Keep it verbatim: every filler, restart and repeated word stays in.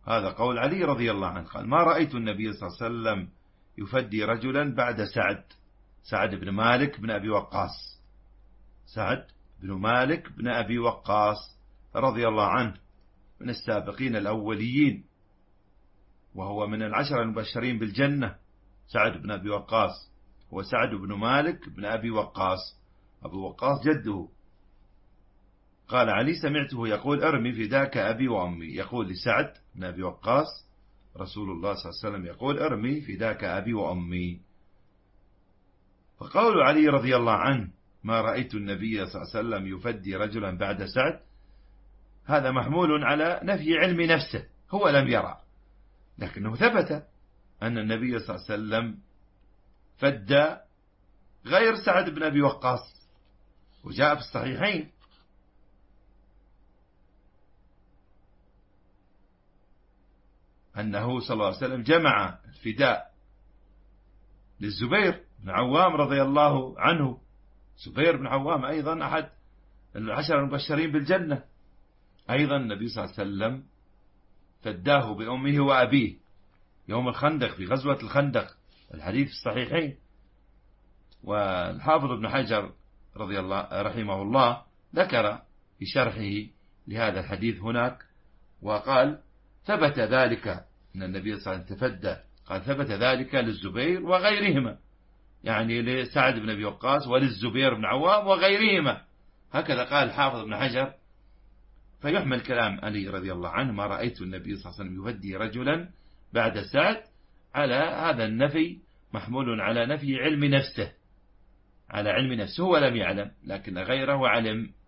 هذا قول علي رضي الله عنه، قال: ما رأيت النبي صلى الله عليه وسلم يفدي رجلا بعد سعد سعد بن مالك بن أبي وقاص سعد بن مالك بن أبي وقاص رضي الله عنه، من السابقين الأوليين، وهو من العشرة المبشرين بالجنة. سعد بن أبي وقاص هو سعد بن مالك بن أبي وقاص، أبو وقاص جده. قال علي: سمعته يقول: ارمي فداك أبي وأمي. يقول لسعد بن أبي وقاص رسول الله صلى الله عليه وسلم يقول: ارمي فداك أبي وأمي. فقول علي رضي الله عنه: ما رأيت النبي صلى الله عليه وسلم يفدي رجلا بعد سعد، هذا محمول على نفي علم نفسه، هو لم يرى، لكنه ثبت أن النبي صلى الله عليه وسلم فدى غير سعد بن أبي وقاص، وجاء في الصحيحين أنه صلى الله عليه وسلم جمع الفداء للزبير بن عوام رضي الله عنه. زبير بن عوام أيضا أحد العشر المبشرين بالجنة، أيضا النبي صلى الله عليه وسلم فداه بأمه وأبيه يوم الخندق، في غزوة الخندق، الحديث في الصحيحين. والحافظ ابن حجر رضي الله رحمه الله ذكر في شرحه لهذا الحديث هناك وقال: ثبت ذلك أن النبي صلى الله عليه وسلم تفدى، قال: ثبت ذلك للزبير وغيرهما، يعني لسعد بن أبي وقاص وللزبير بن عوام وغيرهما، هكذا قال الحافظ ابن حجر. فيحمل كلام علي رضي الله عنه: ما رأيت النبي صلى الله عليه وسلم يفدي رجلا بعد سعد، على هذا النفي محمول على نفي علم نفسه، على علم نفسه، هو لم يعلم لكن غيره علم